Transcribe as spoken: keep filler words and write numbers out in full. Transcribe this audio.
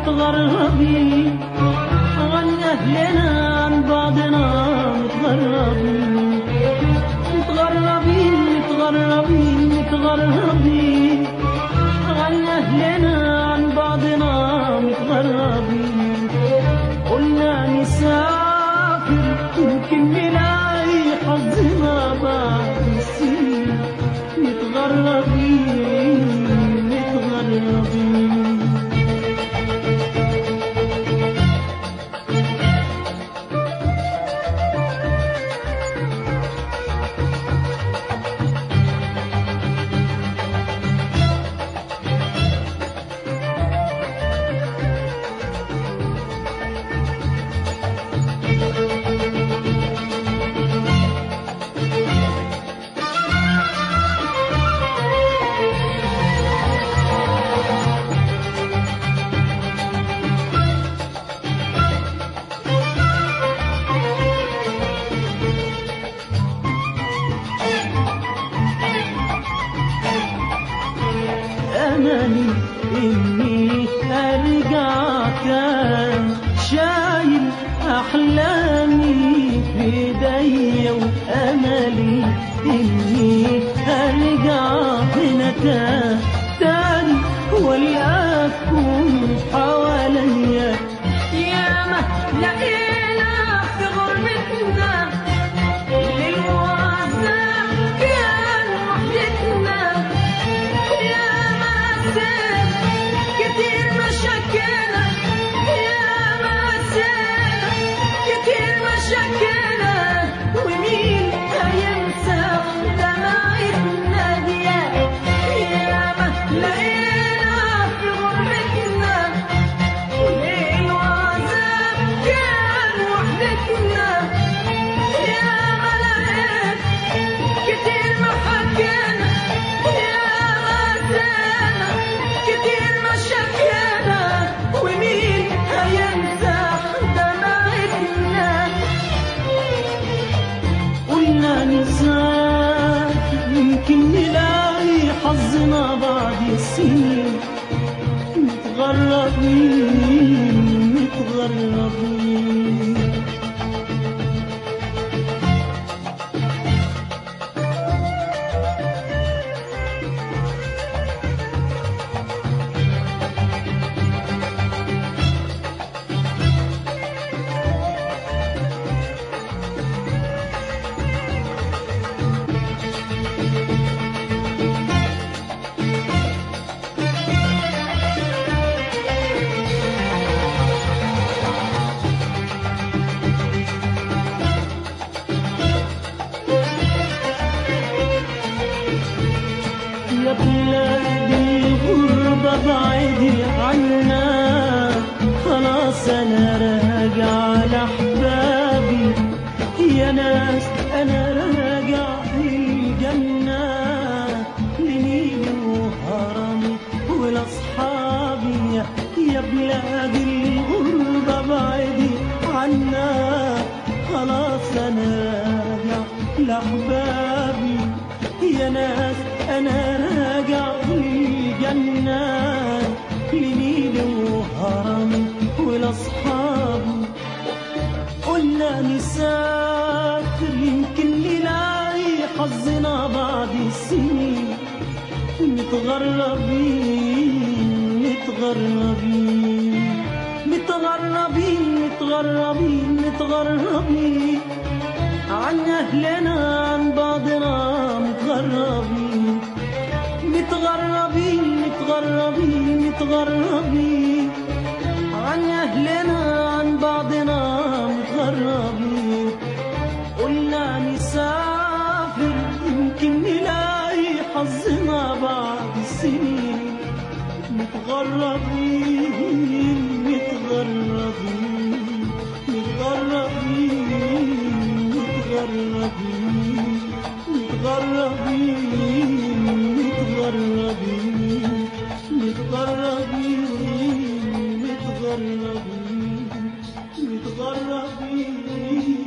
متغربين عن أهلنا عن بعضنا متغربين متغربين متغربين متغربين عن أهلنا عن بعضنا متغربين. قلنا نسافر يمكن نلاقي حظنا بعد السنين متغربين متغربين. أملي إني أرجع كان شايل أحلامي في إيديا، وأملي إني أرجع هنا كان تاني وألاقيكم حواليا. ياما لقينا في غربتنا للوعزة كان وحدتنا، كتير مشاكلنا ياما سنة كتير مشاكلنا، ومين هينسى دمعتنا دي؟ ياما لقينا في غربتنا ليل وعذاب كان وحدتنا، ياما لقيت كتير محاكينا ياما سنة كتير مشاكلنا، ومين هينسى دمعتنا؟ قلنا نسافر يمكن نلاقي حظنا بعد السنين متغربين متغربين. يا بلادي الغربة بعيدي عنا، خلاص أنا راجع لأحبابي. يا ناس أنا راجع للجنة لنيل وهرمي ولأصحابي. يا بلادي الغربة بعيدي عنا، خلاص أنا راجع لأحبابي. يا ناس أنا راجع للجنة لنيل وهرمي ولأصحابي. قلنا نسافر يمكن نلاقي حظنا بعد السنين متغربين متغربين متغربين متغربين متغربين عن أهلنا عن بعضنا متغربين متغربين متغربين متغربين عن أهلنا عن بعضنا متغربين. قلنا نسافر يمكن نلاقي حظنا بعد السنين متغربين متغربين متغربين متغربين متغربين متغربين متغربين متغربين متغربين